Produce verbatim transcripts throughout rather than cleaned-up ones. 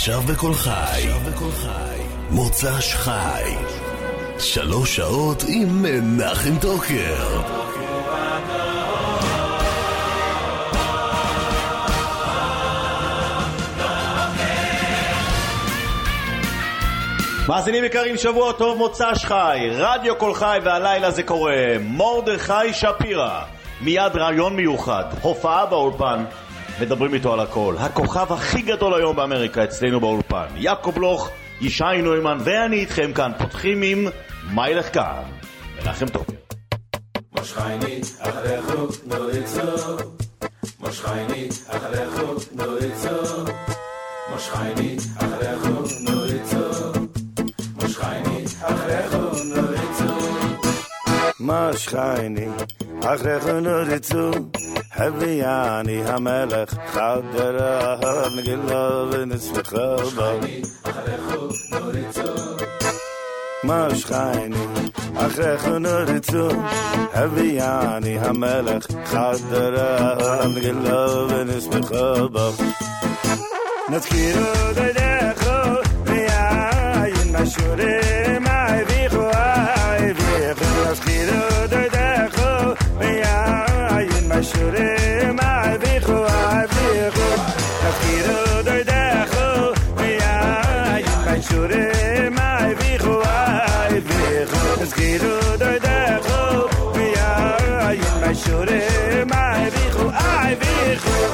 עכשיו בכל חי, מוצ"ש חי, שלוש שעות עם מנחם טוקר. מאזינים יקרים, שבוע טוב, מוצ"ש חי, רדיו כל חי, והלילה זה קורה. מרדכי שפירא, מיד רעיון מיוחד, הופעה באולפן, מדברים איתו על הכל. הכוכב הכי גדול היום באמריקה אצלנו באולפן, יעקב בלוך, ישי נוימן, ואני איתכם כאן. פותחים עם מה ילך כאן, מנחם טוקר. מושכייני אחריכו נוריצו, מושכייני אחריכו נוריצו, מושכייני אחריכו נוריצו, מושכייני אחריכו נוריצו, מושכייני אחריכו נוריצו, הביאני המלך חדר נגלה ונספחה בו. מושכייני אחריכו נוריצו, מושכייני אחריכו נוריצו, הביאני המלך חדר נגלה ונספחה בו. נזכירו דרכו ויין משורים אביכו אביכו, נזכירו דרכו ויין משורים אביכו אביכו, נזכירו דרכו ויין משורים אביכו אביכו, נזכירו דרכו ויין משורים אביכו אביכו.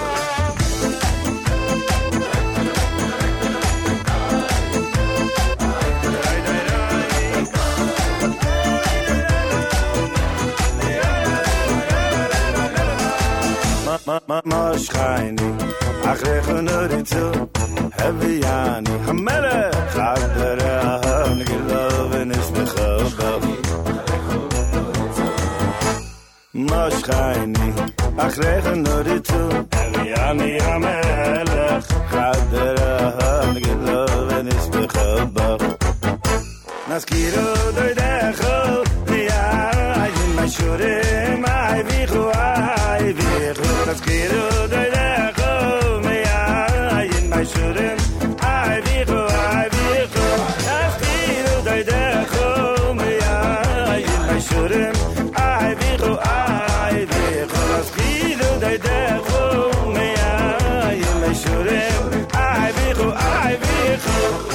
מושכייני אחריכו נוריצו, הביאני המלך חדר נגלה ונספחה בו. מושכייני אחריכו נוריצו, הביאני המלך חדר נגלה ונספחה בו. נזכירו דרכו ויין משורים אביכו אביכו, נזכירו דרכו ויין משורים אביכו אביכו, נזכירו דרכו ויין משורים אביכו אביכו, נזכירו דרכו ויין משורים אביכו אביכו.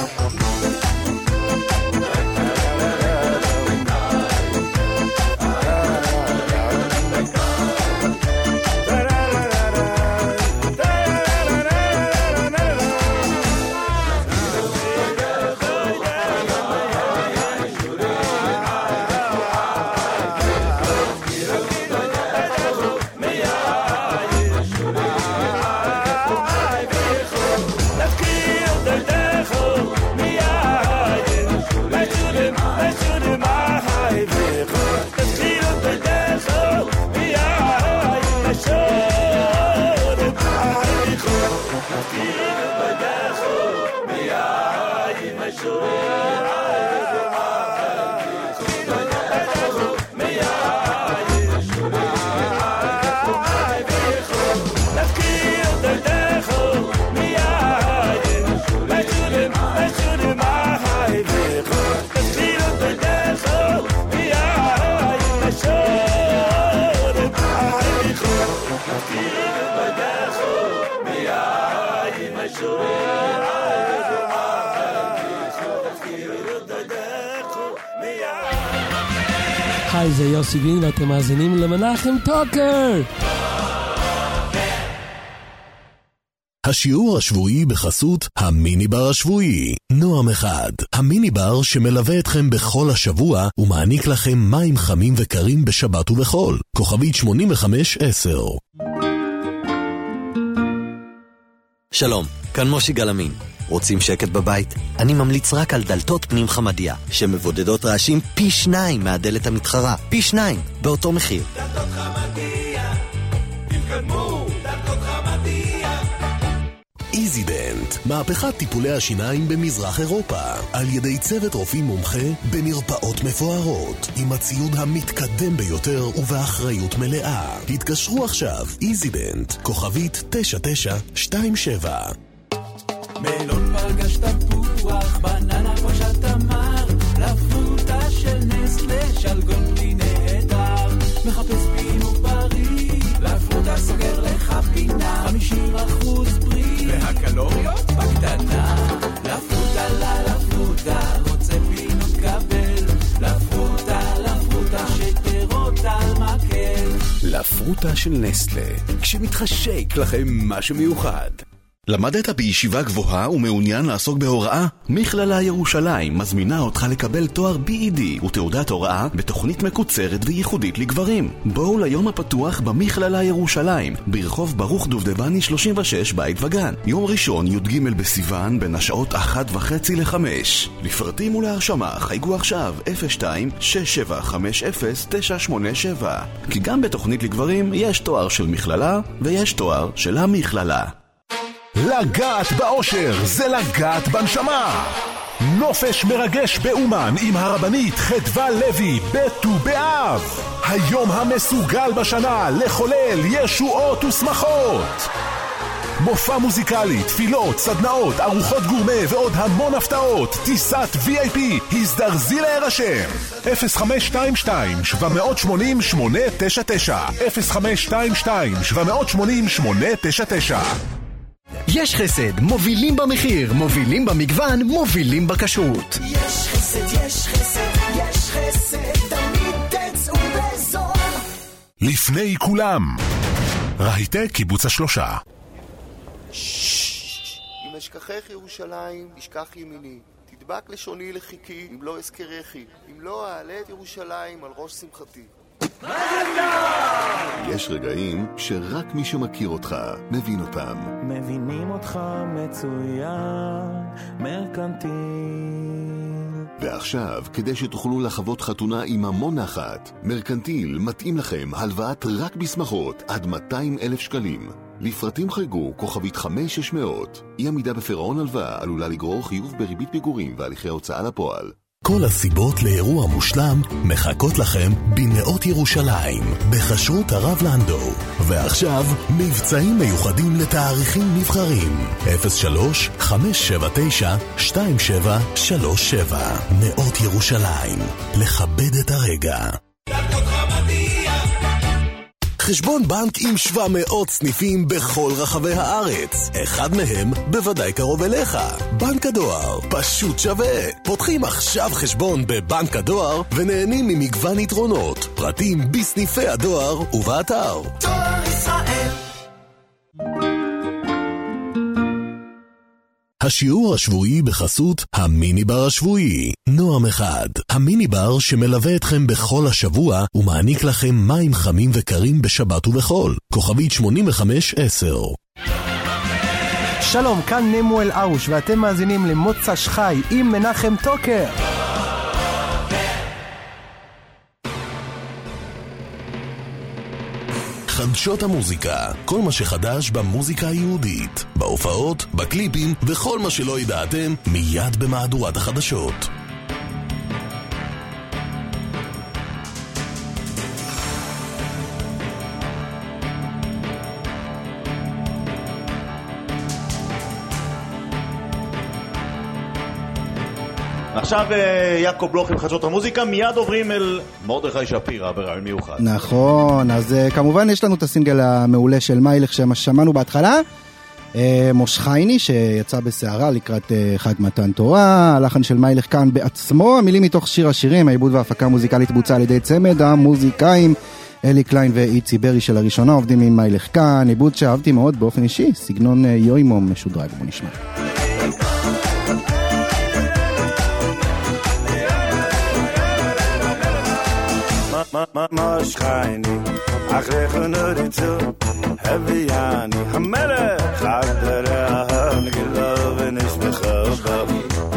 היי, זה יוסי וין ואתם מאזינים למנחם טוקר. השיעור השבועי בחסות המיני בר השבועי. נועם אחד, המיני בר שמלווה אתכם בכל השבוע ומעניק לכם מים חמים וקרים בשבת ובחול. כוכבית שמונים וחמש עשר. שלום, כאן מושי גלמין. רוצים שקט בבית? אני ממליץ רק על דלתות פנים חמדיה, שמבודדות רעשים פי שניים מהדלת המתחרה. פי שניים, באותו מחיר. דלתות חמדיה, תתקדמו, דלתות חמדיה. איזידנט, מהפכת טיפולי השיניים במזרח אירופה, על ידי צוות רופאים מומחה במרפאות מפוארות, עם הציוד המתקדם ביותר ובאחריות מלאה. התקשרו עכשיו, איזידנט, כוכבית תשע תשע שתיים שבע. מלון פרגש תפוח, בננה פרשת תמר, לפרוטה של נסטלה, שלגון בלי נהדר, מחפש פינו פרי, לפרוטה סוגר לך פינה, חמישים אחוז פרי, והקלוריות בקטנה, לפרוטה לה לפרוטה, רוצה פינות קבל, לפרוטה לפרוטה שתרות על מקל. לפרוטה של נסטלה, כשמתחשק לכם משהו מיוחד. למדת בישיבה גבוהה ומעוניין לעסוק בהוראה? מכללה ירושלים מזמינה אותך לקבל תואר בי אי די ותעודת הוראה בתוכנית מקוצרת וייחודית לגברים. בואו ליום הפתוח במכללה ירושלים, ברחוב ברוך דובדבני שלושים ושש בית וגן. יום ראשון י"ג בסיוון בין השעות אחת וחצי לחמש. לפרטים ולהרשמה חייגו עכשיו אפס שתיים שש שבע חמש אפס תשע שמונה שבע. כי גם בתוכנית לגברים יש תואר של מכללה ויש תואר של המכללה. לגעת באושר זה לגעת בנשמה. נופש מרגש באומן עם הרבנית חדווה לוי בט"ו באב, היום המסוגל בשנה לחולל ישועות ושמחות. מופע מוזיקלי, תפילות, סדנאות, ארוחות גורמה ועוד המון הפתעות. טיסת וי איי פי, הזדרזי להירשם. אפס חמש שתיים שתיים שבע שמונים שמונה תשע תשע אפס חמש שתיים שתיים שבע שמונים שמונה תשע תשע. יש חסד, מובילים במחיר, מובילים במגוון, מובילים בכשרות. יש חסד, יש חסד, יש חסד, תמיד תצאו בזול. לפני כולם, רהיטי קיבוץ השלושה. אם אשכחך ירושלים, תשכח ימיני. תדבק לשוני לחיקי, אם לא אזכרכי. אם לא אעלה את ירושלים על ראש שמחתי. יש רגעים שרק מי שמכיר אותך מבין אותם. מבינים אותך מצוין, מרקנטיל. ועכשיו, כדי שתוכלו לחוות חתונה עם המון נחת, מרקנטיל מתאים לכם הלוואת רק בשמחות עד מאתיים אלף שקלים. לפרטים חייגו כוכבית חמש שש מאות. אי עמידה בפירעון הלוואה עלולה לגרור חיוב בריבית פיגורים והליכי הוצאה לפועל. כל הסיבות לאירוע מושלם מחכות לכם במאות ירושלים, בחשרות הרב לנדו. ועכשיו, מבצעים מיוחדים לתאריכים נבחרים. אפס שלוש חמש שבע תשע שתיים שבע שלוש שבע. מאות ירושלים, לכבד את הרגע. חשבון בנק עם שבע מאות סניפים בכל רחבי הארץ. אחד מהם בוודאי קרוב אליך. בנק הדואר, פשוט שווה. פותחים עכשיו חשבון בבנק הדואר ונהנים ממגוון יתרונות. פרטים בסניפי הדואר ובאתר. דואר ישראל. השיעור השבועי בחסות המיני בר השבועי. נועם אחד, המיני בר שמלווה אתכם בכל השבוע ומעניק לכם מים חמים וקרים בשבת ובחול. כוכבית שמונים וחמש עשר. שלום, כאן נמואל ארוש ואתם מאזינים למוצ"ש חי עם מנחם טוקר. חדשות המוזיקה, כל מה שחדש במוזיקה היהודית, בהופעות, בקליפים וכל מה שלא ידעתם מיד במהדורת החדשות. עכשיו יעקב בלוך עם חדשות המוזיקה, מיד עוברים אל מרדכי שפירא ברעיון מיוחד. נכון, אז כמובן יש לנו את הסינגל המעולה של מיילך ששמענו בהתחלה, מושחייני שיצא בסערה לקראת חג מתן תורה. הלחן של מיילך כאן בעצמו, המילים מתוך שיר השירים, העיבוד וההפקה המוזיקלית בוצעה על ידי צמד המוזיקאים אלי קליין ואיצי ברי שלראשונה עובדים עם מיילך כאן, עיבוד שאהבתי מאוד באופן אישי, סגנון יוימום משודרג. בוא נשמע. מושחייני אחריך נוריצו הוויאני המלך חדרה נגלו ונשמחו בו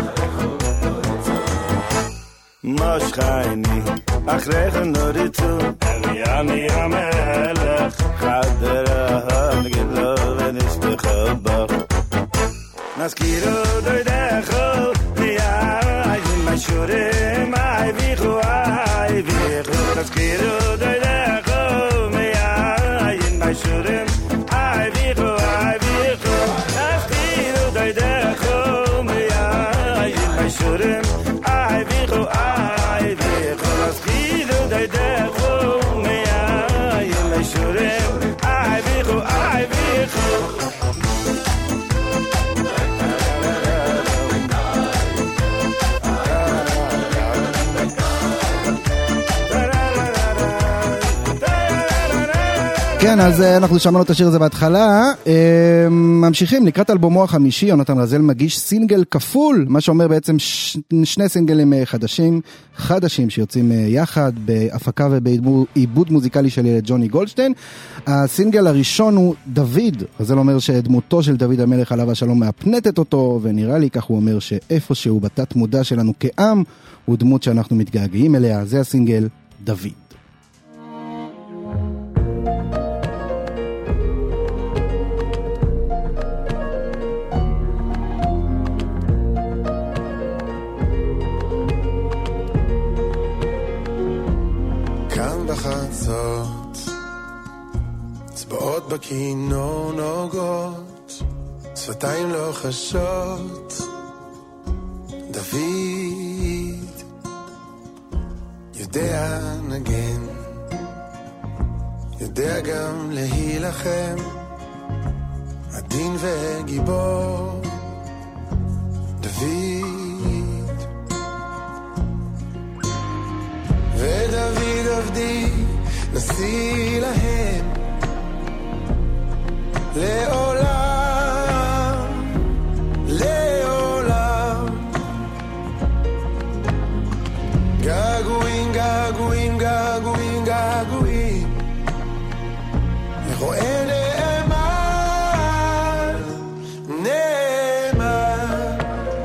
מושחייני אחריך נוריצו הוויאני המלך חדרה נגלו ונשמחו בו נזכירו דוידךו ויאיים משורים אי ויחו אי ויחו נזכירו דוידךו ויאיים משורים אי ויחו אי ויחו נזכירו דוידךו כן, אז אנחנו שמענו את השיר הזה בהתחלה. ממשיכים, לקראת אלבומו החמישי, יונתן רזל מגיש סינגל כפול, מה שאומר בעצם ש... שני סינגלים חדשים, חדשים שיוצאים יחד, בהפקה ובעיבוד מוזיקלי של ג'וני גולדשטיין. הסינגל הראשון הוא דוד, רזל אומר שדמותו של דוד המלך עליו השלום מאפנטת אותו, ונראה לי כך הוא אומר שאיפה שהוא בתת מודע שלנו כעם, הוא דמות שאנחנו מתגעגעים אליה. זה הסינגל דוד. צבעות בכינור נוגות, שפתיים לא חשות. דוד יודע נגן, יודע גם להילחם, עדין וגיבור. דוד ודוד עבדי נשיא להם לעולם, לעולם. געגועים, געגועים, געגועים, געגועים, לרואה נאמן, נאמן.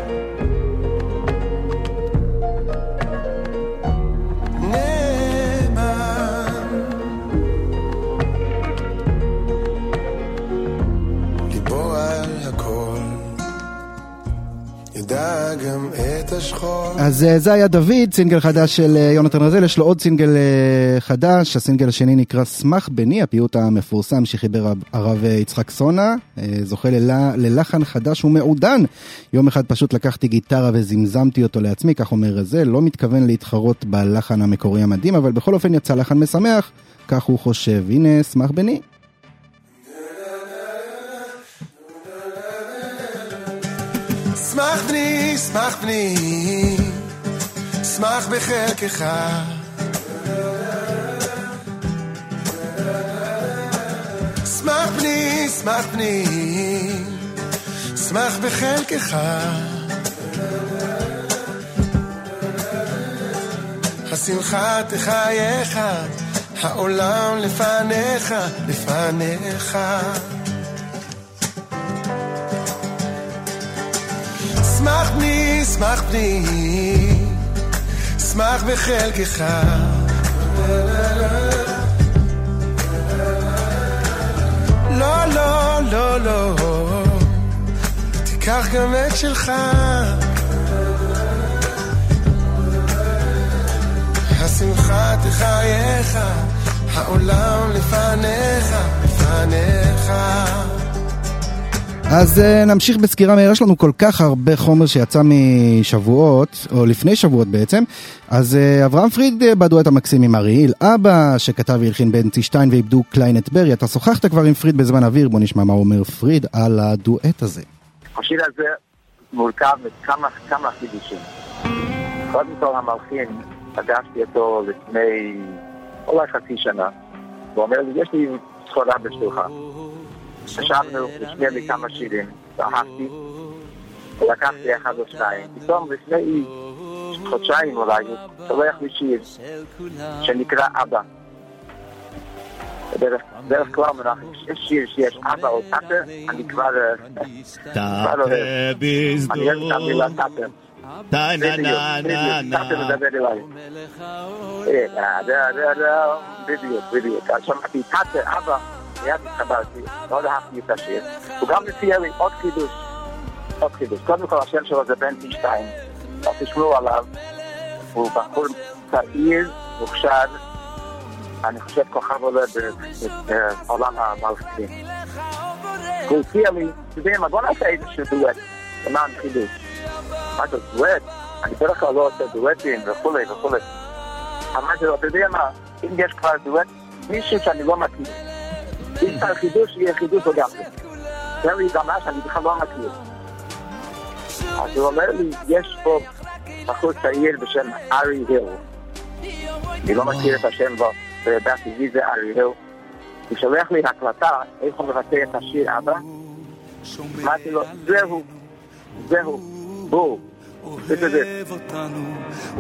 גם את השחור. אז זה היה דוד, סינגל חדש של יונתן רזל. יש לו עוד סינגל חדש, הסינגל השני נקרא שמח בני, הפיוט המפורסם שחיבר הרב יצחק סונה, זוכה ללה, ללחן חדש ומעודן. יום אחד פשוט לקחתי גיטרה וזמזמתי אותו לעצמי, כך אומר רזל, לא מתכוון להתחרות בלחן המקורי המדהים, אבל בכל אופן יצא לחן משמח, כך הוא חושב. הנה שמח בני. שמח בני, שמח בני, שמח בחלקך. שמח בני, שמח בני, שמח בחלקך. השמחה תחייך, העולם לפניך, לפניך. שמח בני, שמח בני, שמח בחלקך. לא, לא, לא, לא, תיקח גם את שלך. השמחה תחייך, העולם לפניך, לפניך. אז uh, נמשיך בסקירה מהירה. יש לנו כל כך הרבה חומר שיצא משבועות, או לפני שבועות בעצם. אז uh, אברהם פריד uh, בדואט המקסים עם אריאל אבא, שכתב והלחין בנצי שטיין ואיבדו קליינת ברי. אתה שוחחת כבר עם פריד בזמן אוויר, בוא נשמע מה אומר פריד על הדואט הזה. השיר הזה מורכב מכמה כמה חידושים. קודם כל המלחין, פגשתי אותו לפני אולי חצי שנה, והוא אומר לי, יש לי סחורה בשבילך. חשבנו לשמיע לי כמה שירים, ואהבתי, ולקחתי אחד או שניים. פתאום לפני חודשיים אולי, שולח לי שיר שנקרא אבא. דרך כלל מנחם, יש שיר שיש אבא או טאטה, אני כבר לא אוהב. אני אוהב את המילה טאטה. טאטה מדבר אליי. בדיוק, בדיוק. אז שמעתי טאטה, אבא. מיד התחברתי, מאוד אהבתי את השיר. הוא גם מציע לי עוד חידוש, עוד חידוש. קודם כל השם שלו זה בנצי שטיין. אז תשמעו עליו, הוא בחור צעיר, מוכשר, אני חושב כוכב עולה בעולם המלחינים. הוא הציע לי, תדעי מה, בוא נעשה איזשהו דואט, למען חידוש. מה זה דואט? אני בדרך כלל לא עושה דואטים וכו' וכו'. אמרתי לו, תדעי מה, אם יש כבר דואט, מישהו שאני לא מכיר. אם צריך חידוש, יהיה חידוש או גם זה. זה לי גם מה שאני בכלל לא מכיר. אז הוא אומר לי, יש פה בחור צעיר בשם ארי היל. אני לא מכיר את השם בו, וידעתי מי זה ארי היל. הוא שולח לי הקלטה, איך הוא מבטא את השיר אבא. אמרתי לו, זהו, זהו, בואו, זה אותנו,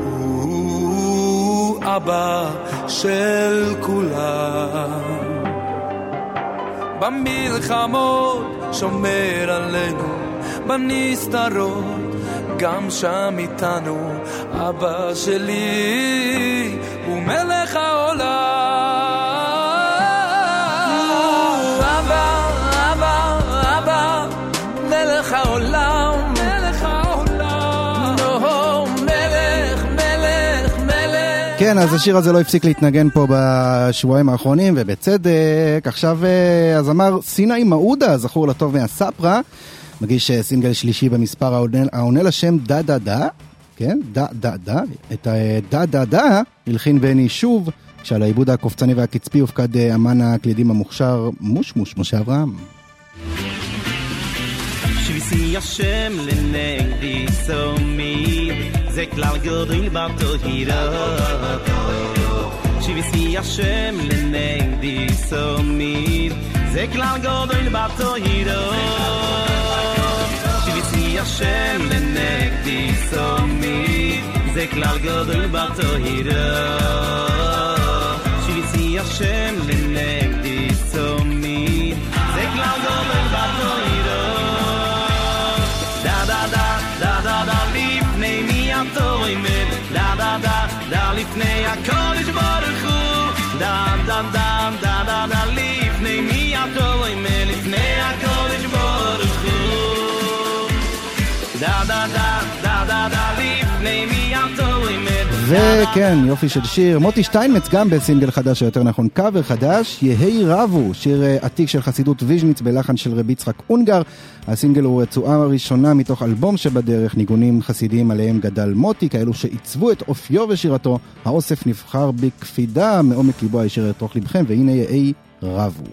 הוא אבא של כולם. במלחמות שומר עלינו, בנסתרות גם שם איתנו. אבא שלי הוא מלך העולם. אבא, אבא, אבא, מלך העולם, מלך העולם. נו, מלך, מלך, מלך. כן, אז השיר הזה לא הפסיק להתנגן פה בשבועיים האחרונים, ובצדק. עכשיו הזמר סיני מעודה, זכור לטוב מהספרה, מגיש סינגל שלישי במספר העונה לשם דה דה דה, כן, דה דה דה, את דה דה דה הלחין בני שוב, כשעל העיבוד הקופצני והקצפי הופקד אמן הקלידים המוכשר מושמוש משה אברהם. שביסי השם לנגדי סומיד, זה כלל גדול בתוהירה. שביסי השם לנגדי סומיד, זה כלל גדול בתוהירה. שביסי השם לנגדי סומיד, זה כלל גדול בתוהירה. שביסי השם לנגדי סומיד, זה כלל גדול בתוהירה. Da da da da da da לפני מי התוימד, da da da da לפני הקודש ברוך הוא, da da da da da da לפני מי התוימד, לפני הקודש ברוך הוא, da da da da da da לפני מי התוימד. וכן, יופי של שיר. מוטי שטיינמץ גם בסינגל חדש, או יותר נכון קאבר חדש, יהי רבו, שיר עתיק של חסידות ויז'ניץ בלחן של רבי יצחק אונגר. הסינגל הוא רצועה הראשונה מתוך אלבום שבדרך, ניגונים חסידיים עליהם גדל מוטי, כאלו שעיצבו את אופיו ושירתו. האוסף נבחר בקפידה מעומק ליבו הישר לתוך לבכם, והנה יהי רבו.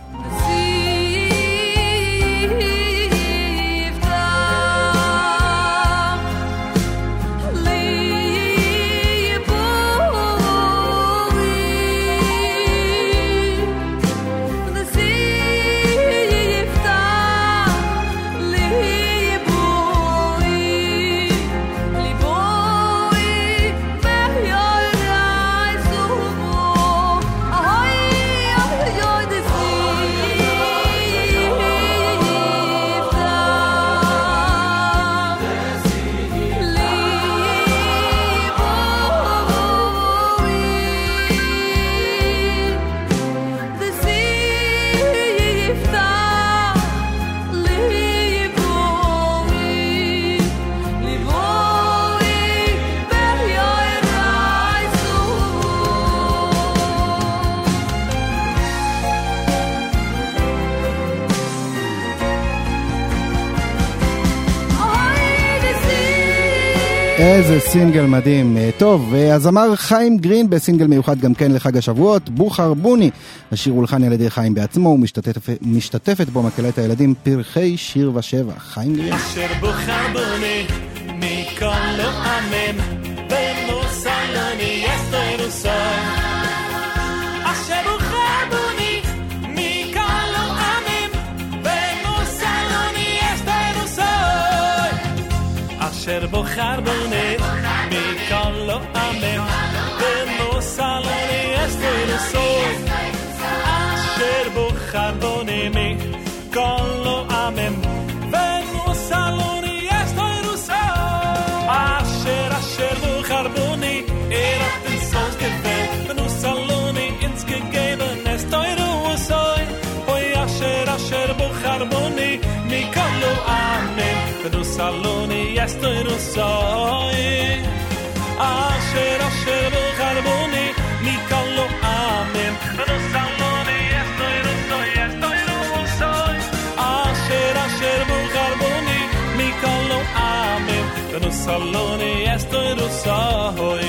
איזה סינגל מדהים. טוב, הזמר חיים גרין בסינגל מיוחד גם כן לחג השבועות, בוחר בוני. השיר הולחן על ידי חיים בעצמו, ומשתתפת בו מקהלת הילדים פרחי שיר ושבח. חיים גרין. אשר בוחר בוני מכל לא אמן ומוסלני יסטרוסוי. אשר בוחר בוני מכל לא אמן ומוסלני יסטרוסוי. אשר בוחר בוני מכל לא אמן ומוסלני יסטרוסוי. אשר בוחר בוני מכל לא אמן ומוסלני יסטרוסוי. אשר אשר בוחר בוני eraten sonst gefällt wenn uns saloni ins gegeben es teure usoi. Oi asher asher bukhar boni mikalo amen wenn uns saloni es teure usoi. Asher asher bukhar boni mikalo amen wenn uns saloni es teure usoi es teure usoi. Asher asher bukhar boni mikalo amen wenn uns saloni es teure usoi.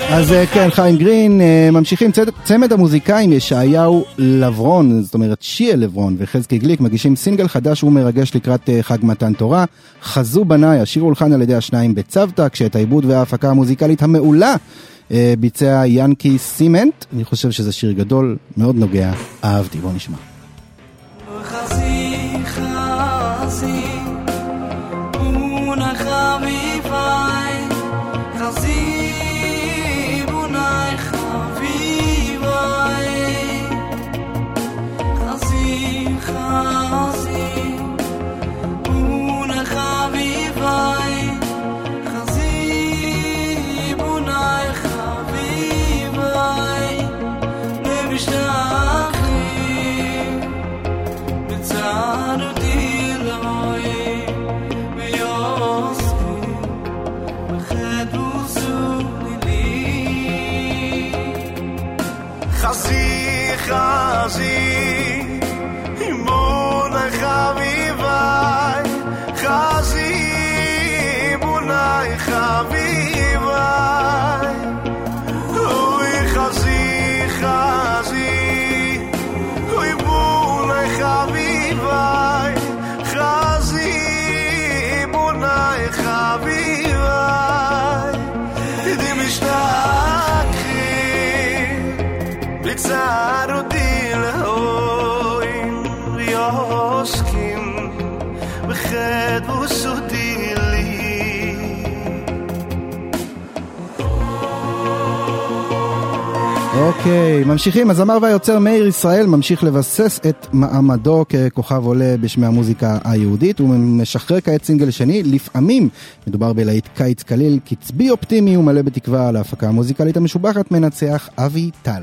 אז כן, חיים גרין, ממשיכים צמד המוזיקאים ישעיהו לברון, זאת אומרת שיאל לברון וחזקי גליק, מגישים סינגל חדש ומרגש לקראת חג מתן תורה. חזו בניי, השיר הולחן על ידי השניים בצוותא, כשאת העיבוד וההפקה המוזיקלית המעולה ביצע ינקי סימנט. אני חושב שזה שיר גדול, מאוד נוגע, אהבתי, בוא נשמע. חזי חזי בונך חביבי חזי בונך חביבי חזי חזי בונך חביבי חזי בונך חביבי נבשתכי בצד אותי אלוהי ויוספי בחד וסולי לי חזי חזי בונך חביבי חזי בונך חביבי אוי חזי חזי אוי בונך חביבי חזי בונך חביבי די משתכחי בצד אותי אלוהים ויוסקים בחד וסודי לי אוקיי, ממשיכים. הזמר והיוצר מאיר ישראל ממשיך לבסס את מעמדו ככוכב עולה בשמי המוזיקה היהודית. הוא משחרר כעת סינגל שני, לפעמים מדובר בלהיט קיץ קליל, קצבי אופטימי ומלא בתקווה על ההפקה המוזיקלית המשובחת, מנצח אבי טל.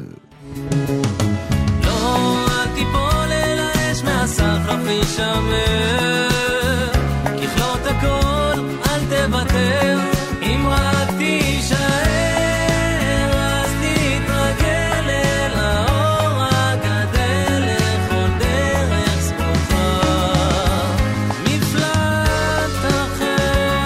לא, אל תיפול אל האש מהסחף יישמר, ככלות הכל אל תוותר, אם רק תישאר אז תתרגל אל האור הגדל לכל דרך סבוכה, מפלט אחר.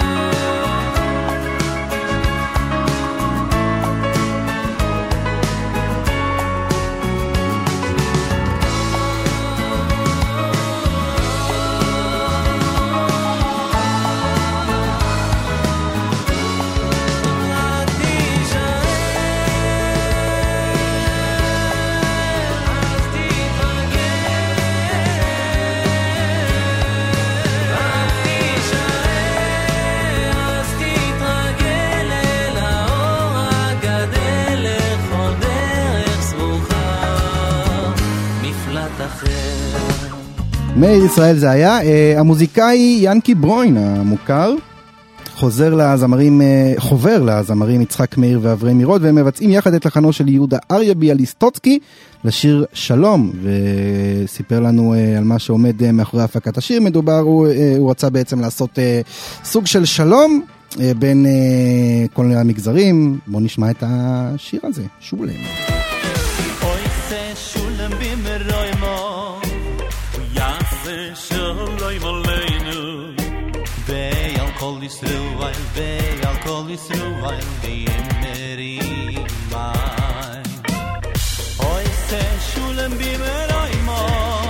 מאיר ישראל זה היה. המוזיקאי ינקי ברוין המוכר חוזר לזמרים, חובר לזמרים יצחק מאיר ואברהם מירוד, והם מבצעים יחד את לחנו של יהודה אריה ביאליסטוצקי לשיר שלום, וסיפר לנו על מה שעומד מאחורי הפקת השיר. מדובר, הוא, הוא רצה בעצם לעשות סוג של שלום בין כל המגזרים. בוא נשמע את השיר הזה, שולם. אוי זה שולם במרוימו ויעשה שלום עלינו ועל כל ישראל ועל כל ישראל ויאמרי מים אוי זה שולם במרוימו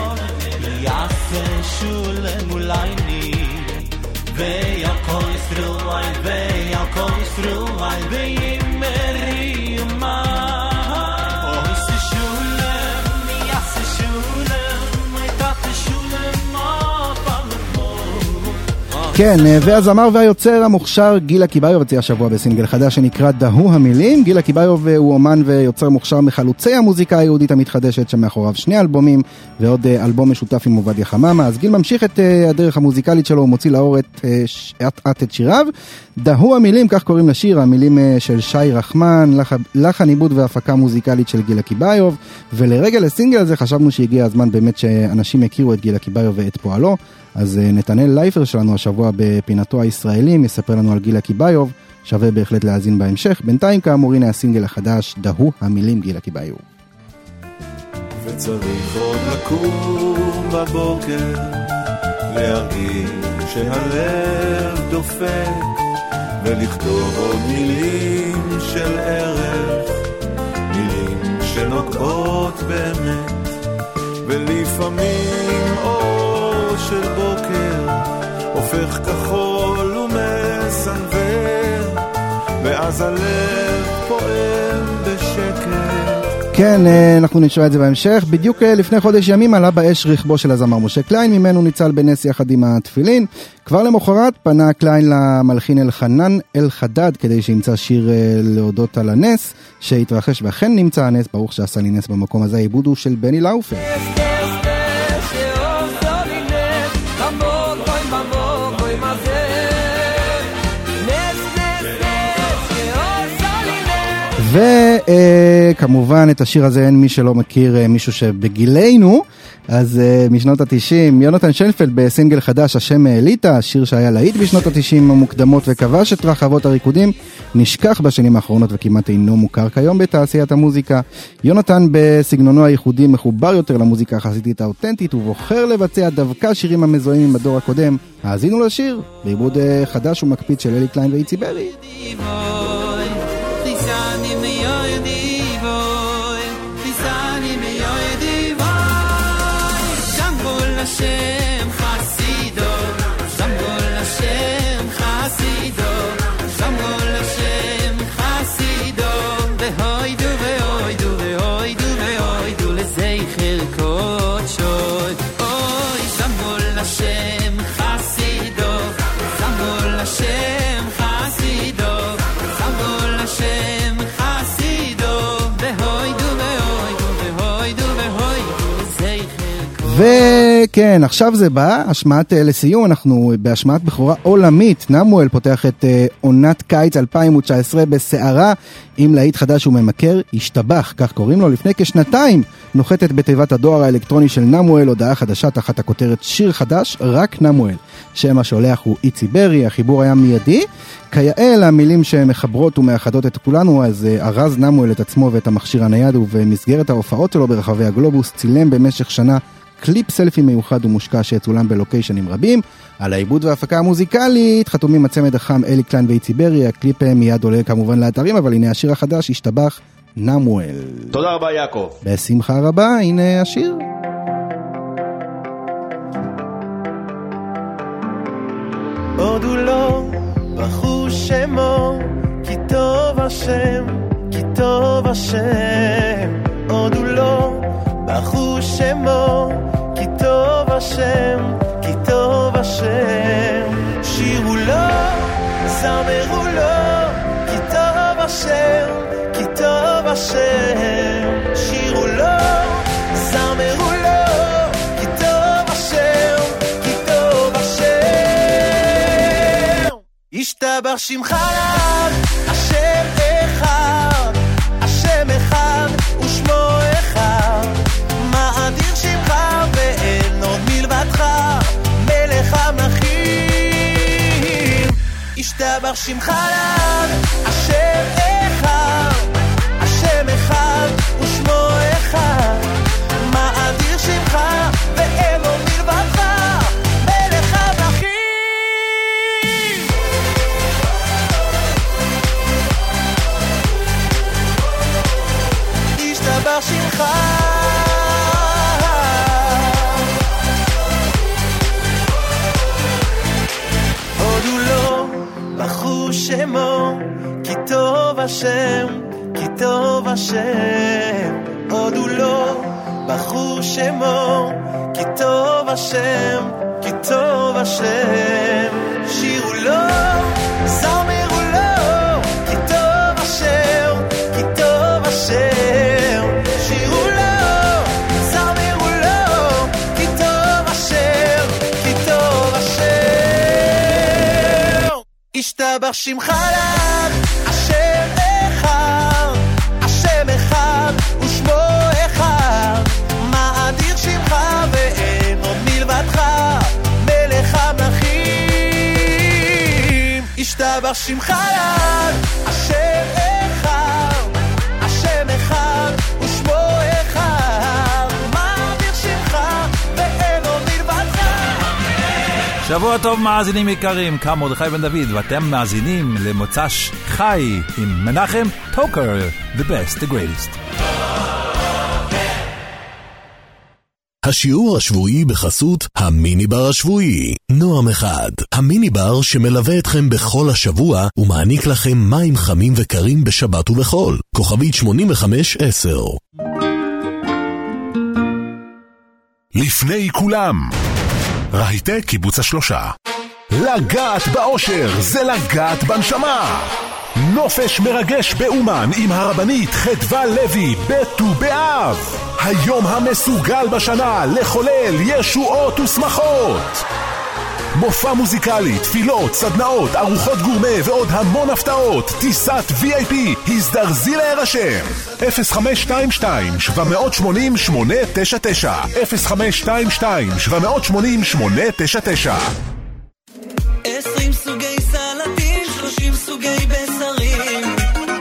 ויעשה שולם עלינו ועל כל ישראל ועל כל ישראל ויאמרי מים כן, והזמר והיוצר המוכשר גילה קיבאיוב הוציא השבוע בסינגל חדש שנקרא דהו המילים. גילה קיבאיוב הוא אומן ויוצר מוכשר מחלוצי המוזיקה היהודית המתחדשת, שמאחוריו שני אלבומים ועוד אלבום משותף עם עובדיה חממה. אז גיל ממשיך את הדרך המוזיקלית שלו, הוא מוציא לאור את אט אט את שיריו. דהו המילים, כך קוראים לשיר, המילים של שי רחמן, לחן עיבוד והפקה מוזיקלית של גילה קיבאיוב. ולרגע לסינגל הזה חשבנו שהגיע הזמן באמת שאנשים יכירו את גילה קיבאיוב ואת פועלו. אז נתנאל לייפר שלנו השבוע בפינתו הישראלים יספר לנו על גילה קיבאיוב, שווה בהחלט להאזין בהמשך. בינתיים כאמור הנה הסינגל החדש דהו המילים, גילה קיבאיוב. וצריך עוד לקום בבוקר להרגיש שהלב דופק ולכתוב עוד מילים של ערך, מילים שנוגעות באמת, ולפעמים אור של בוקר הופך כחול ומסנבר, ואז הלב פועם בשקט. כן, אנחנו נשמע את זה בהמשך. בדיוק לפני חודש ימים עלה באש רכבו של הזמר משה קליין, ממנו ניצל בנס יחד עם התפילין. כבר למחרת פנה קליין למלחין אלחנן אלחדד כדי שימצא שיר להודות על הנס שהתרחש, ואכן נמצא הנס, ברוך שעשה לי נס במקום הזה. העיבוד הוא של בני לאופר. וכמובן את השיר הזה אין מי שלא מכיר, מישהו שבגילנו, אז משנות התשעים, יונתן שיינפלד בסינגל חדש השם אליטה, שיר שהיה להיט בשנות התשעים המוקדמות וכבש את רחבות הריקודים, נשכח בשנים האחרונות וכמעט אינו מוכר כיום בתעשיית המוזיקה. יונתן בסגנונו הייחודי מחובר יותר למוזיקה החסידית האותנטית, ובוחר לבצע דווקא שירים המזוהים עם הדור הקודם. האזינו לשיר בעיבוד חדש ומקפיד של אלי קליין ואיצי ברי. Hashem Chasido, Zamgol Hashem Chasido, Zamgol Hashem Chasido, Vehoidu, Vehoidu, Vehoidu, Vehoidu, Lezeicher Kodshoy, Oy, Zamgol Hashem Chasido, Zamgol Hashem Chasido, Zamgol Hashem Chasido, Vehoidu, Vehoidu, Vehoidu, Vehoidu, Lezeicher Kodshoy. כן, עכשיו זה בא, השמעת לסיום, אנחנו בהשמעת בחורה עולמית. נמואל פותח את עונת קיץ אלפיים תשע עשרה בסערה עם להיט חדש וממכר, השתבח, כך קוראים לו. לפני כשנתיים נוחתת בתיבת הדואר האלקטרוני של נמואל הודעה חדשה תחת הכותרת שיר חדש, רק נמואל. שם השולח הוא איצי ברי, החיבור היה מיידי. כיאה המילים שמחברות ומאחדות את כולנו, אז ארז נמואל את עצמו ואת המכשיר הנייד, ובמסגרת ההופעות שלו ברחבי הגלובוס צילם במשך שנה קליפ סלפי מיוחד ומושקע שצולם בלוקיישנים רבים. על העיבוד וההפקה המוזיקלית חתומים הצמד החם אלי קליין ואיצי ברי. הקליפ מיד עולה כמובן לאתרים, אבל הנה השיר החדש, השתבח, נמואל. תודה רבה יעקב. בשמחה רבה, הנה השיר. עוד הוא לא בחוש שמו, כי טוב השם, כי טוב השם. עוד הוא לא בחוש שמו, כי טוב השם, כי טוב השם. שירו לו, זמרו לו, כי טוב השם, כי טוב השם. שירו לו, זמרו לו, כי טוב השם, כי טוב השם. ישתבח שמך השם אחד, השם אחד ושמו אחד. אדיר שמך ואין עוד מלבדך, מלך המלכים. ישתבח שמך השם אחד, השם אחד ושמו אחד. מה אדיר שמך ואין עוד מלבדך, מלך המלכים. ישתבח שמך שמו, כי טוב השם, כי טוב השם. עוד הוא לא בחור שמו, כי טוב השם, כי טוב השם. שירו לו, זמרו לו, כי טוב השם, כי טוב השם. שירו לו, זמרו לו, כי טוב השם, כי טוב השם. ישתבח שמך השם אחד, השם אחד ושמו אחד. מה אדיר שמך ואין עוד מלבדך, מלך המלכים. ישתבח שמך השם אחד, השם אחד ושמו אחד. מה אדיר שמך ואין עוד מלבדך. שבוע טוב מאזינים יקרים, כאן מרדכי בן דוד, ואתם מאזינים למוצ"ש חי עם מנחם טוקר, the best, the greatest. השיעור השבועי בחסות המיני בר השבועי. נועם אחד, המיני בר שמלווה אתכם בכל השבוע ומעניק לכם מים חמים וקרים בשבת ובחול. כוכבית שמונים וחמש עשר. לפני כולם, רהיטי קיבוץ השלושה. לגעת באושר זה לגעת בנשמה. נופש מרגש באומן עם הרבנית חדווה לוי בט"ו באב. היום המסוגל בשנה לחולל ישועות ושמחות. מופע מוזיקלי, תפילות, סדנאות, ארוחות גורמה ועוד המון הפתעות. טיסת וי איי פי, הזדרזי להירשם. אפס חמש שתיים שתיים שבע שמונים שמונה תשע תשע אפס חמש שתיים שתיים שבע שמונים שמונה תשע תשע. עשרים סוגי סלטים, שלושים סוגי בשרים,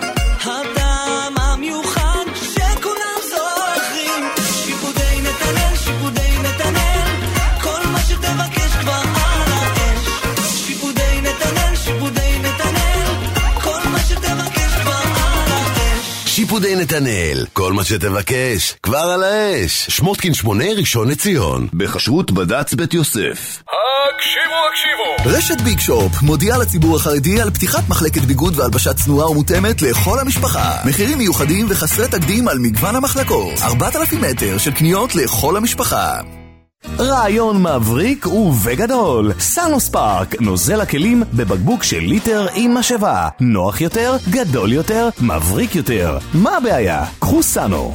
הטעם המיוחד שכולם זוכרים. שיפודי נתנאל, שיפודי נתנאל, כל מה שתבקש כבר על האש. שיפודי נתנאל, שיפודי נתנאל, כל מה שתבקש כבר על האש. שיפודי נתנאל, כל מה שתבקש כבר על האש. שמותקין שמונה, ראשון לציון, בחשרות בד"ץ בית יוסף. הקשיבו, הקשיבו. רשת ביג שופ מודיעה לציבור החרדי על פתיחת מחלקת ביגוד והלבשת צנועה ומותאמת לכל המשפחה. מחירים מיוחדים וחסרי תקדים על מגוון המחלקות. ארבעת אלפים מטר של קניות לכל המשפחה. רעיון מבריק ובגדול. סאנו ספארק, נוזל הכלים בבקבוק של ליטר עם משאבה. נוח יותר, גדול יותר, מבריק יותר. מה הבעיה? קחו סאנו.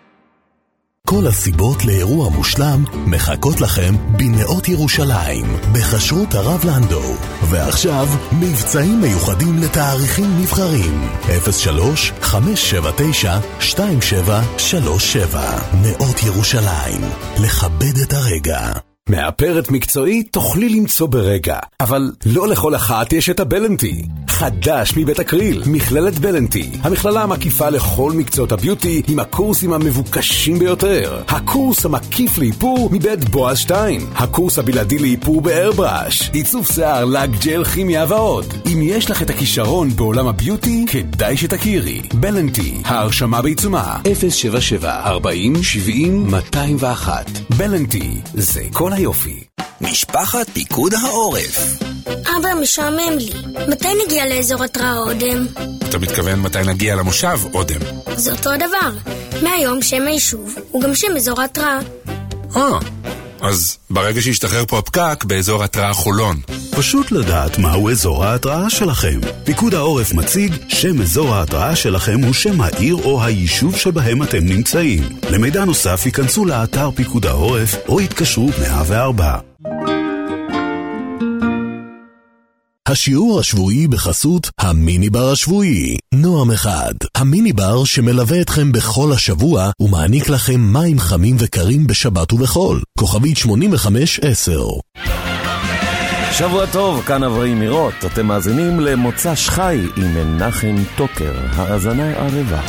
כל הסיבות לאירוע מושלם מחכות לכם בנאות ירושלים, בחשרות הרב לנדו. ועכשיו, מבצעים מיוחדים לתאריכים נבחרים. אפס שלוש חמש שבע תשע שתיים שבע שלוש שבע. נאות ירושלים, לכבד את הרגע. מאפרת מקצועי תוכלי למצוא ברגע, אבל לא לכל אחת יש את הבלנטי. חדש מבית אקריל, מכללת בלנטי, המכללה המקיפה לכל מקצועות הביוטי עם הקורסים המבוקשים ביותר. הקורס המקיף לאיפור מבית בועז שטיין, הקורס הבלעדי לאיפור באיירבראש, עיצוב שיער, לק, ג'ל, כימיה ועוד. אם יש לך את הכישרון בעולם הביוטי, כדאי שתכירי. בלנטי, ההרשמה בעיצומה. אפס שבע שבע ארבעים שבעים מאתיים ואחת. בלנטי, זה כל היופי. משפחת פיקוד העורף. אבא, משעמם לי. מתי נגיע לאזור התראה אודם? אתה מתכוון מתי נגיע למושב אודם? זה אותו הדבר. מהיום שם היישוב הוא גם שם אזור התראה. אה, אז ברגע שישתחרר פה הפקק באזור התראה חולון. פשוט לדעת מהו אזור ההתראה שלכם. פיקוד העורף מציג שם אזור ההתראה שלכם הוא שם העיר או היישוב שבהם אתם נמצאים. למידע נוסף ייכנסו לאתר פיקוד העורף או יתקשרו מאה וארבע. השיעור השבועי בחסות המיני בר השבועי. נועם אחד, המיני בר שמלווה אתכם בכל השבוע ומעניק לכם מים חמים וקרים בשבת ובחול. כוכבית שמונים וחמש עשר. שבוע טוב, כאן אברהים מירות, אתם מאזינים למוצ"ש חי עם מנחם טוקר, האזנה ערבה.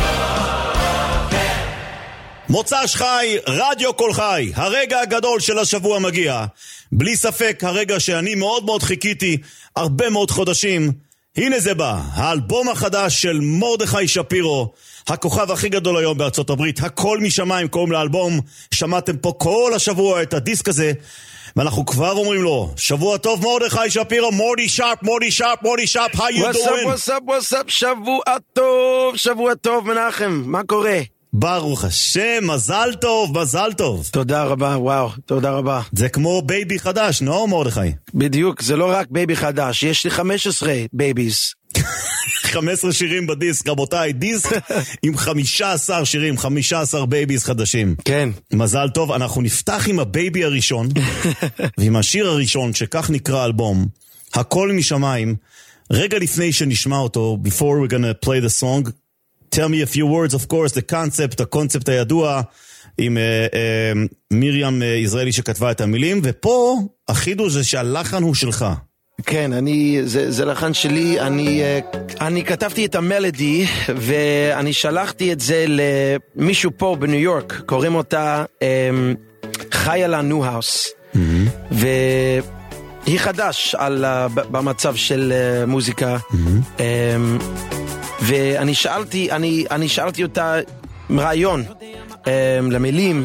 מוצ"ש חי, רדיו כל חי, הרגע הגדול של השבוע מגיע. בלי ספק הרגע שאני מאוד מאוד חיכיתי הרבה מאוד חודשים. הנה זה בא, האלבום החדש של מרדכי שפירו, הכוכב הכי גדול היום בארצות הברית. הכל משמיים קוראים לאלבום. שמעתם פה כל השבוע את הדיסק הזה, ואנחנו כבר אומרים לו, שבוע טוב מרדכי שפירו, מורדי שרפ, מורדי שרפ, מורדי שרפ, how you doing? what's up, what's up, שבוע טוב, שבוע טוב מנחם, מה קורה? ברוך השם, מזל טוב, מזל טוב. תודה רבה, וואו, תודה רבה. זה כמו בייבי חדש, נו מרדכי? בדיוק, זה לא רק בייבי חדש, יש לי חמש עשרה בייביס. חמש עשרה שירים בדיסק, רבותיי, דיסק עם חמישה עשר שירים, חמישה עשר בייביס חדשים. כן. מזל טוב, אנחנו נפתח עם הבייבי הראשון, ועם השיר הראשון, שכך נקרא אלבום, הכל משמיים. רגע לפני שנשמע אותו, before we're gonna play the song, tell me a few words, of course, the concept, הקונספט הידוע, עם uh, uh, מיריam uh, יזרעאלי שכתבה את המילים, ופה החידוש זה שהלחן הוא שלך. כן, אני, זה, זה לחן שלי, אני, אני כתבתי את המלודי, ואני שלחתי את זה למישהו פה בניו יורק, קוראים אותה um, חיילה ניוהאוס, mm-hmm. היא חדש על, uh, במצב של uh, מוזיקה. Mm-hmm. Um, ואני שאלתי, אני, אני שאלתי אותה רעיון um, למילים,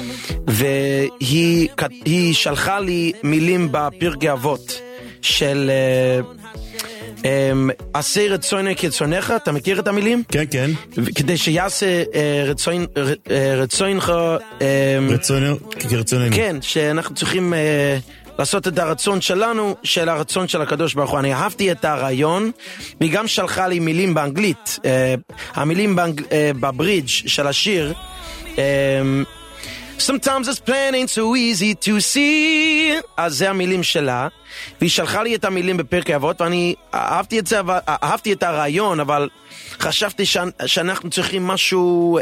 והיא היא שלחה לי מילים בפרקי אבות של uh, um, עשה רצונך כרצונך, אתה מכיר את המילים? כן, כן. כדי שיעשה uh, רצון, uh, רצונך um, רצוננו כרצוננו. כן, שאנחנו צריכים uh, לעשות את הרצון שלנו, של הרצון של הקדוש ברוך הוא. אני אהבתי את הרעיון, והיא גם שלחה לי מילים באנגלית, uh, המילים באנג... uh, בברידג' של השיר, um, Sometimes this plan ain't so easy to see. אז זה המילים שלה, והיא שלחה לי את המילים בפרקי אבות, ואני אהבתי את זה, אהבתי את הרעיון, אבל חשבתי ש... שאנחנו צריכים משהו,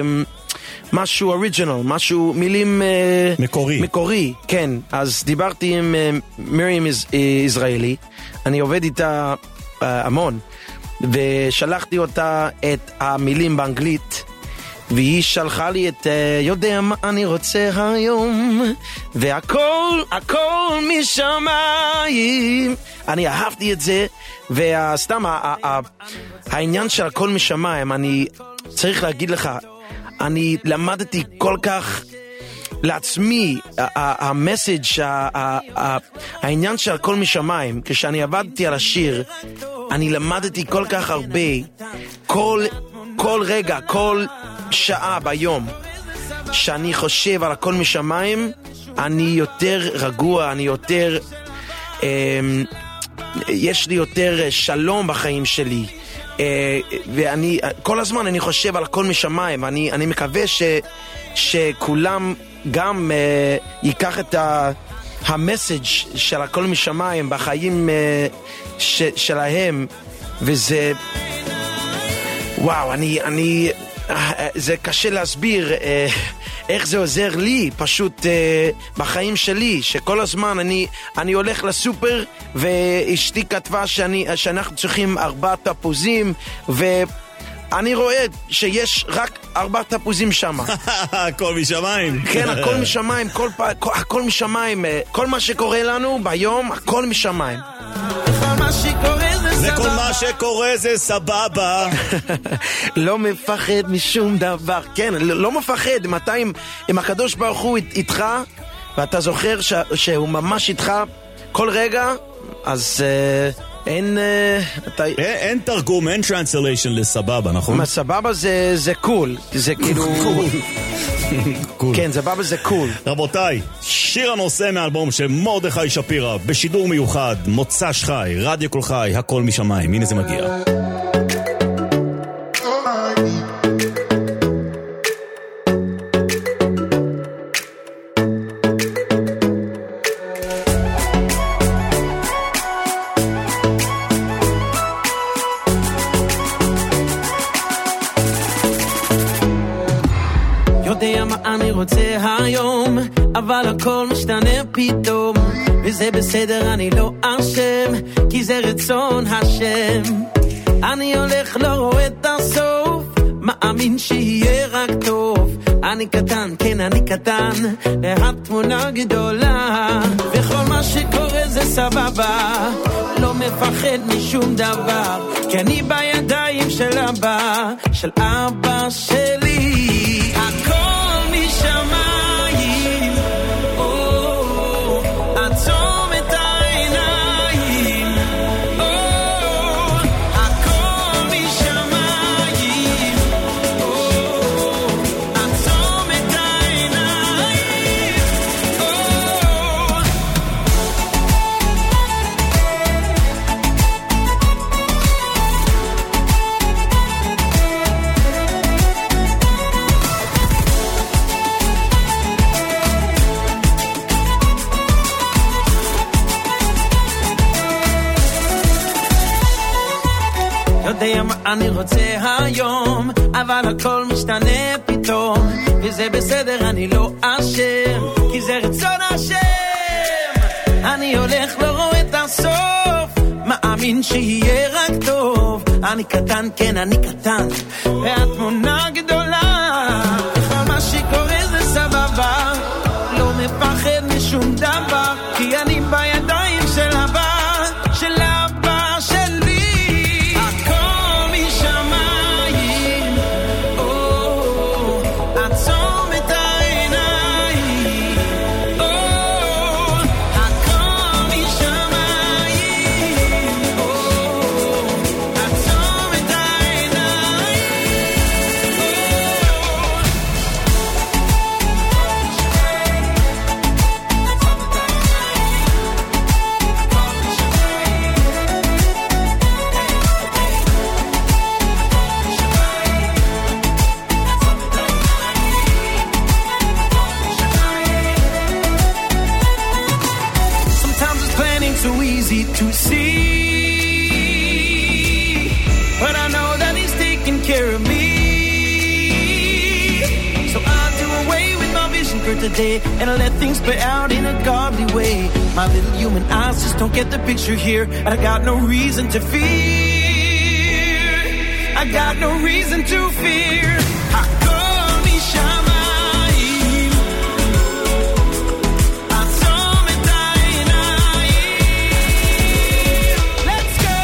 משהו אוריג'ינל, משהו, מילים מקורי. מקורי, כן. אז דיברתי עם מרים ישראלי, אני עובד איתה המון, ושלחתי אותה את המילים באנגלית, והיא שלחה לי את יודע מה אני רוצה היום, והכל, הכל משמיים. אני אהבתי את זה, וסתם העניין של הכל משמיים, אני צריך להגיד לך, אני למדתי כל כך לעצמי, המסאג', העניין של הכל משמיים, כשאני עבדתי על השיר, אני למדתי כל כך הרבה, כל, כל רגע, כל שעה ביום שאני חושב על הכל משמיים, אני יותר רגוע, אני יותר אה, יש לי יותר שלום בחיים שלי, אה, ואני כל הזמן אני חושב על הכל משמיים. אני, אני מקווה ש, שכולם גם אה, ייקח את ה, המסאג' של הכל משמיים בחיים אה, ש, שלהם, וזה וואו, אני, אני זה קשה להסביר אה, איך זה עוזר לי פשוט אה, בחיים שלי, שכל הזמן אני, אני הולך לסופר ואשתי כתבה שאני, שאנחנו צריכים ארבעה תפוזים, ואני רואה שיש רק ארבעה תפוזים שם. הכל משמיים. כן, הכל משמיים, כל פ... הכל משמיים, כל מה שקורה לנו ביום, הכל משמיים. זה כל מה שקורה זה סבבה. לא מפחד משום דבר. כן, לא מפחד. מתי אם הקדוש ברוך הוא איתך, ואתה זוכר ש, שהוא ממש איתך כל רגע, אז uh, אין, uh, אתה... אין אין תרגום, אין טרנסליישן לסבבה, נכון? סבבה זה, זה קול. זה כאילו... קול. כן, סבבה זה קול. רבותיי, שיר הנושא מאלבום של מרדכי שפירא, בשידור מיוחד, מוצ"ש חי, רדיו כל חי, הכל משמיים. הנה זה מגיע. אני רוצה היום, אבל הכל משתנה פתאום, וזה בסדר, אני לא אשם, כי זה רצון השם. אני הולך לא רואה את הסוף, מאמין שיהיה רק טוב. אני קטן, כן אני קטן, והתמונה גדולה, וכל מה שקורה זה סבבה, לא מפחד משום דבר, כי אני בידיים של אבא, של אבא שלי. הכל משמיים, או, עצום את העיניים, או, הכל משמיים, או, עצום את העיניים, או. יודע מה אני רוצה היום, אבל הכל משתנה פתאום, וזה בסדר, אני לא אשם, כי זה רצון השם. אני הולך לא רואה את הסוף, מאמין שיהיה רק טוב. אני קטן, כן אני קטן, והתמונה גדולה, וכל מה שקורה זה סבבה, לא מפחד משום דבר, כי אני בידיים to see. But I know that he's taking care of me. So I'll do away with my vision for today and let things play out in a godly way. My little human eyes just don't get the picture here, and I got no reason to fear. I got no reason to fear. Hakol mishamayim, atzom et ha'inayim. Let's go.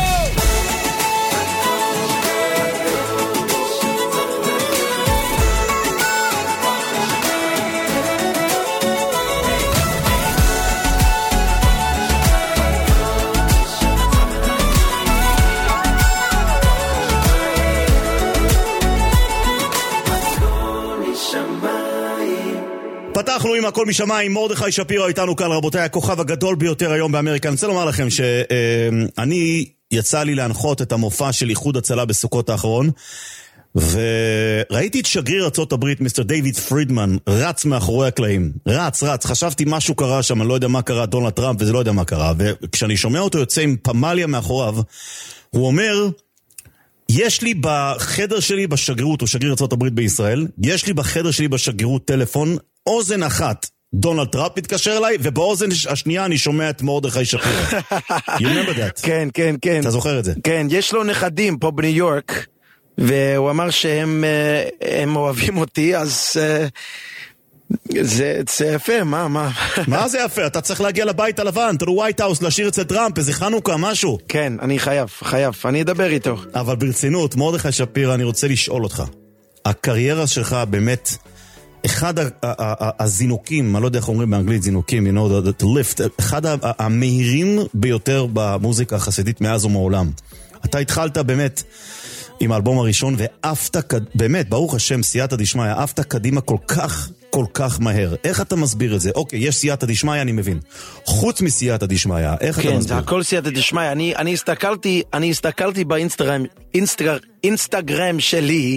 פתחנו עם הכל משמיים, מרדכי שפירא איתנו כאן, רבותיי, הכוכב הגדול ביותר היום באמריקה. אני רוצה לומר לכם שאני יצא לי להנחות את המופע של איחוד הצלה בסוכות האחרון, וראיתי את שגריר ארצות הברית, מיסטר דיוויד פרידמן, רץ מאחורי הקלעים. רץ, רץ, חשבתי משהו קרה שם, אני לא יודע מה קרה, דונלד טראמפ, וזה לא יודע מה קרה. וכשאני שומע אותו יוצא עם פמליה מאחוריו, הוא אומר, יש לי בחדר שלי בשגרירות, הוא שגריר ארצות הברית בישראל, יש לי בחדר שלי בשגרירות טלפון, אוזן אחת, דונלד טראמפ מתקשר אליי, ובאוזן השנייה אני שומע את מרדכי שפירא. You remember that? כן, כן, כן. אתה זוכר את זה? כן, יש לו נכדים פה בניו יורק, והוא אמר שהם הם אוהבים אותי, אז זה, זה יפה, מה, מה? מה זה יפה? אתה צריך להגיע לבית הלבן, תראו ווייט האוס, לשיר אצל טראמפ, איזה חנוכה, משהו. כן, אני חייב, חייב, אני אדבר איתו. אבל ברצינות, מרדכי שפירא, אני רוצה לשאול אותך. הקריירה שלך באמת, אחד הזינוקים, אני לא יודע איך אומרים באנגלית זינוקים, you know, the lift, אחד המהירים ביותר במוזיקה החסידית מאז ומעולם. אתה התחלת באמת עם האלבום הראשון, ואפת, באמת, ברוך השם, סייעתא דשמיא, אפת קדימה כל כך, כל כך מהר. איך אתה מסביר את זה? אוקיי, יש סייעתא דשמיא, אני מבין. חוץ מסייעתא דשמיא, איך אתה מסביר? כן, זה הכל סייעתא דשמיא. אני, אני הסתכלתי, אני הסתכלתי באינסטגרם, אינסטגר, אינסטגרם שלי,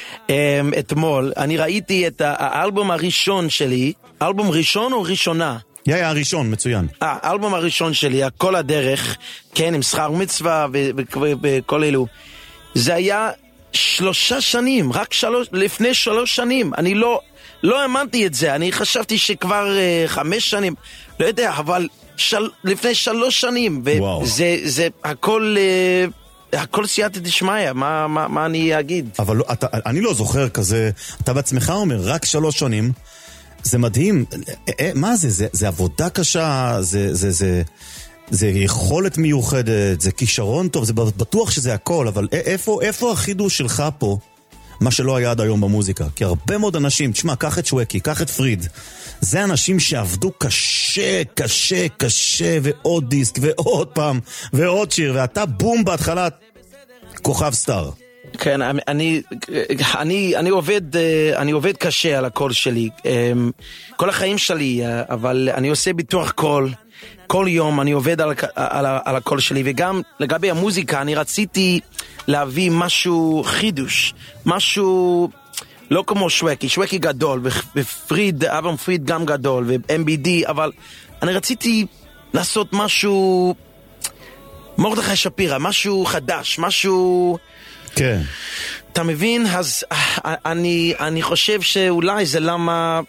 אתמול, אני ראיתי את האלבום הראשון שלי, אלבום ראשון או ראשונה? יא, יא, הראשון, מצוין. אה, האלבום הראשון שלי, כל הדרך, כן, עם שכר מצווה וכל אלו. זה היה שלושה שנים, רק שלוש, לפני שלוש שנים. אני לא, לא האמנתי את זה, אני חשבתי שכבר uh, חמש שנים, לא יודע, אבל של, לפני שלוש שנים, וזה זה הכל... Uh, הכל סייעתא דשמיא, מה, מה, מה אני אגיד? אבל לא, אתה, אני לא זוכר כזה, אתה בעצמך אומר, רק שלוש שנים, זה מדהים, מה זה? זה, זה עבודה קשה, זה, זה, זה, זה יכולת מיוחדת, זה כישרון טוב, זה בטוח שזה הכל, אבל איפה, איפה החידוש שלך פה, מה שלא היה עד היום במוזיקה? כי הרבה מאוד אנשים, תשמע, קח את שווקי, קח את פריד, זה אנשים שעבדו קשה, קשה, קשה, ועוד דיסק, ועוד פעם, ועוד שיר, ואתה בום בהתחלה, כוכב סטאר. כן, אני, אני, אני עובד, אני עובד קשה על הקול שלי, כל החיים שלי, אבל אני עושה ביטוח קול, כל יום אני עובד על, על, על הקול שלי, וגם לגבי המוזיקה, אני רציתי להביא משהו חידוש, משהו... לא כמו שווקי, שווקי גדול, ופריד, אברהם פריד גם גדול, ו-אם בי די, אבל אני רציתי לעשות משהו, מרדכי שפירא, משהו חדש, משהו... כן. אתה מבין? אז אני, אני חושב שאולי זה למה,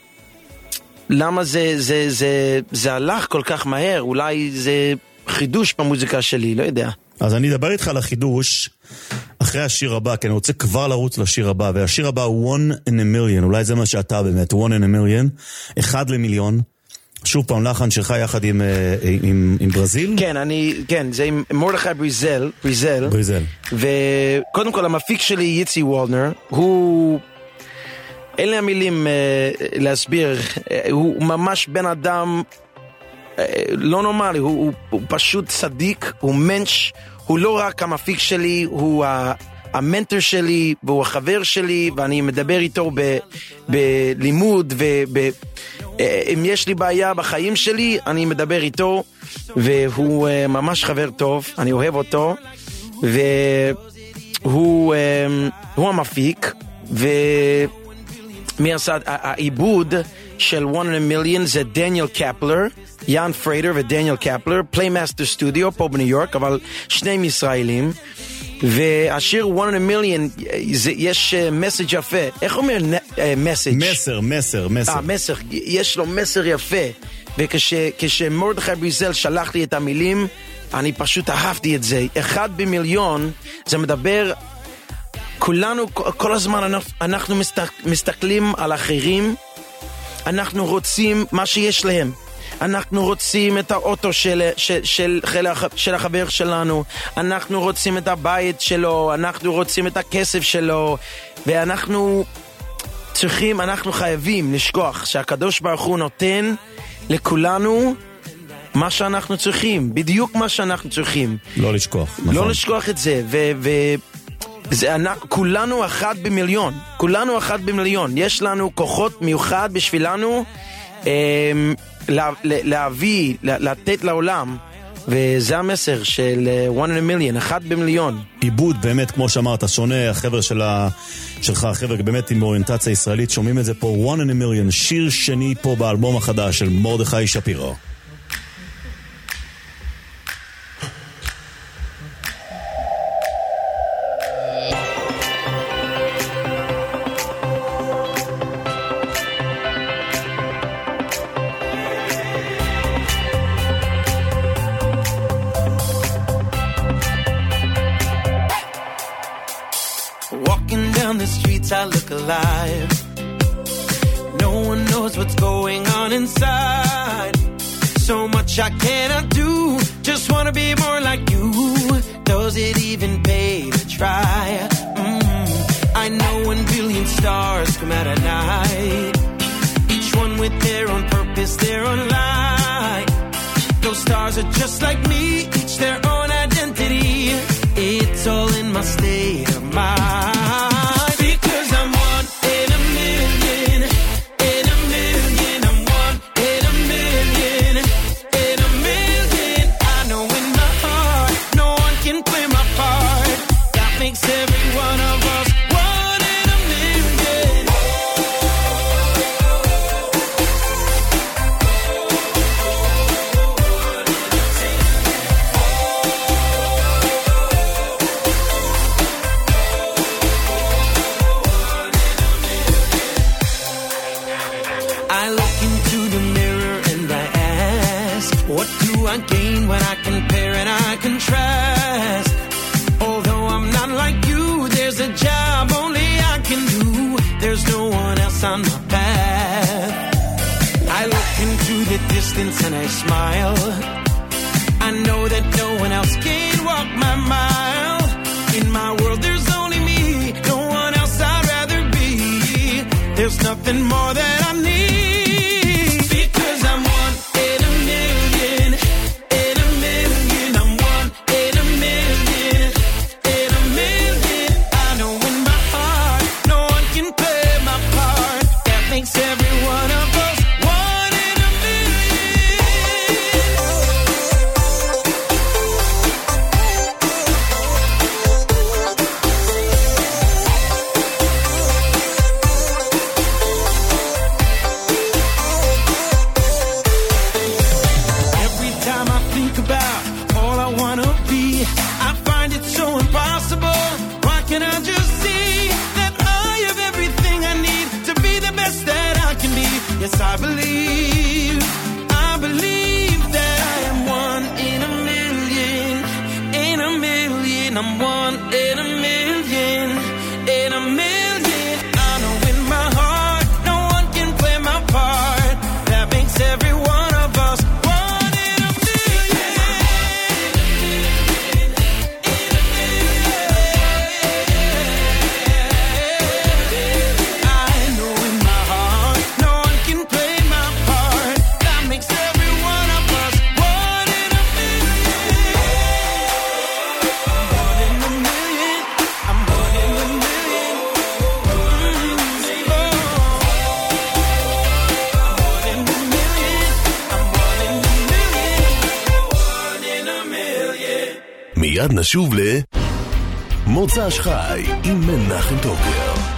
למה זה, זה, זה, זה הלך כל כך מהר, אולי זה חידוש במוזיקה שלי, לא יודע. אז אני אדבר איתך על החידוש אחרי השיר הבא, כי אני רוצה כבר לרוץ לשיר הבא, והשיר הבא הוא One in a Million, אולי זה מה שאתה באמת, One in a Million, אחד למיליון, שוב פעם לחן שלך יחד עם, עם, עם ברזיל? כן, אני, כן, זה עם מרדכי בריזל, בריזל, בריזל. וקודם כל המפיק שלי יצי וולנר, הוא, אין לי המילים uh, להסביר, uh, הוא ממש בן אדם uh, לא נורמלי, הוא, הוא, הוא פשוט צדיק, הוא מנש, הוא לא רק המפיק שלי, הוא ה... המנטור שלי, והוא החבר שלי, ואני מדבר איתו ב, בלימוד, ואם יש לי בעיה בחיים שלי, אני מדבר איתו, והוא uh, ממש חבר טוב, אני אוהב אותו, והוא uh, הוא המפיק, ומי עשה, העיבוד של one in a million זה דניאל קפלר, יאן פריידר ודניאל קפלר, פליימאסטר סטודיו פה בניו יורק, אבל שניהם ישראלים. והשיר one in a million, זה, יש מסר יפה. איך אומר מסר? מסר, מסר, מסר. אה, מסר. יש לו מסר יפה. וכשמרדכי בריזל שלח לי את המילים, אני פשוט אהבתי את זה. אחד במיליון, זה מדבר, כולנו, כל הזמן אנחנו, אנחנו מסתכל, מסתכלים על אחרים, אנחנו רוצים מה שיש להם. אנחנו רוצים את האוטו של, של, של, של החבר שלנו, אנחנו רוצים את הבית שלו, אנחנו רוצים את הכסף שלו, ואנחנו צריכים, אנחנו חייבים לשכוח שהקדוש ברוך הוא נותן לכולנו מה שאנחנו צריכים, בדיוק מה שאנחנו צריכים. לא לשכוח, נכון. לא לשכוח את זה, ו... ו זה, כולנו אחד במיליון, כולנו אחד במיליון. יש לנו כוחות מיוחד בשבילנו אה, לה, להביא, לתת לעולם, וזה המסר של one in a million, אחד במיליון. עיבוד באמת, כמו שאמרת, שונה, החבר שלה, שלך, החבר באמת עם אוריינטציה ישראלית, שומעים את זה פה, one in a million, שיר שני פה באלבום החדש של מרדכי שפירא. I look alive. No one knows what's going on inside. So much I cannot do. Just wanna be more like you. Does it even pay to try? Mm. I know when billion stars come out at night, each one with their own purpose, their own light. Those stars are just like me, each their own identity. It's all in my state of mind. When I compare and I contrast, although I'm not like you, there's a job only I can do. There's no one else on my path. I look into the distance and I smile. I know that no one else can walk my mile. In my world there's only me, no one else I'd rather be. There's nothing more that I need. I believe, I believe that I am one in a million, in a million, I'm one in a million, in a million. I know in my heart, no one can play my part. That makes every one of us one in a million, in a million. I know in my heart, no one can play. מיד נשוב למוצ"ש חי עם מנחם טוקר.